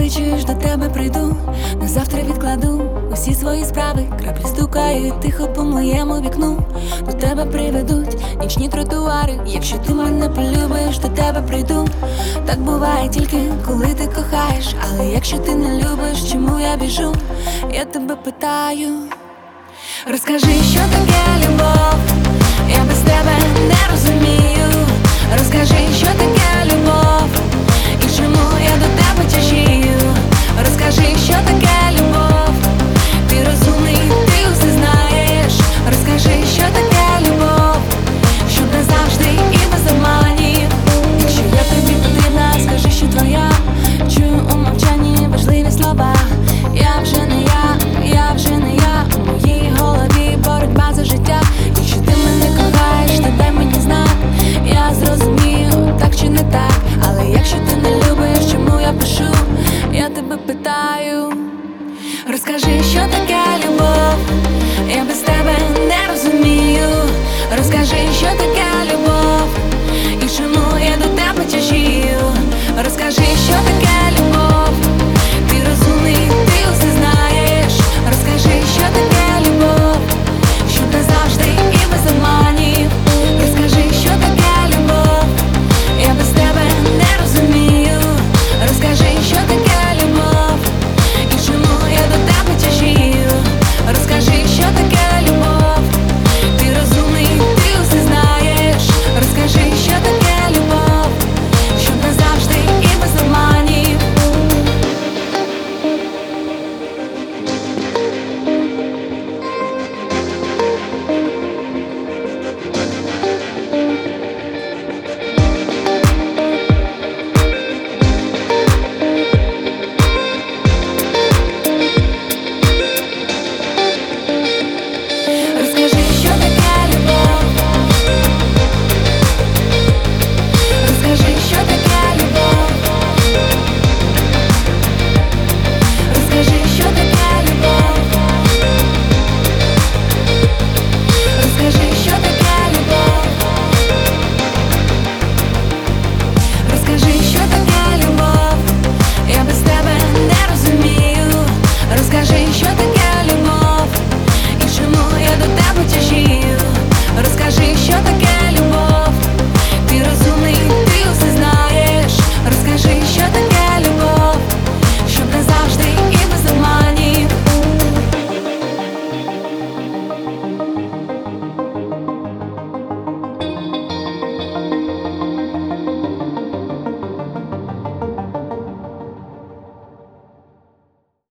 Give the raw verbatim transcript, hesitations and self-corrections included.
Ти чуєш, до тебе прийду, на завтра відкладу усі свої справи, краплі стукають тихо по моєму вікну. До тебе приведуть нічні тротуари. Якщо ти мене полюбиш, до тебе прийду. Так буває тільки, коли ти кохаєш. Але якщо ти не любиш, чому я біжу? Я тебе питаю, розкажи, що таке любов. Я без тебе не розумію. Розкажи, що таке любов, і чому я до тебе тяжію. Розкажи, що таке любов. Ти розумний, ти усе знаєш. Розкажи, що таке любов, щоб назавжди і без обманів. Якщо я тобі потрібна, скажи, що твоя. Чую у мовчанні важливі слова. Я вже не я, я вже не я. У моїй голові боротьба за життя. Якщо ти мене кохаєш, то дай мені знак. Я зрозумію, так чи не так. Але якщо ти не любиш, чому я пишу? Я тебе питаю, розкажи, що таке любов. Я без тебе не розумію. Розкажи, що таке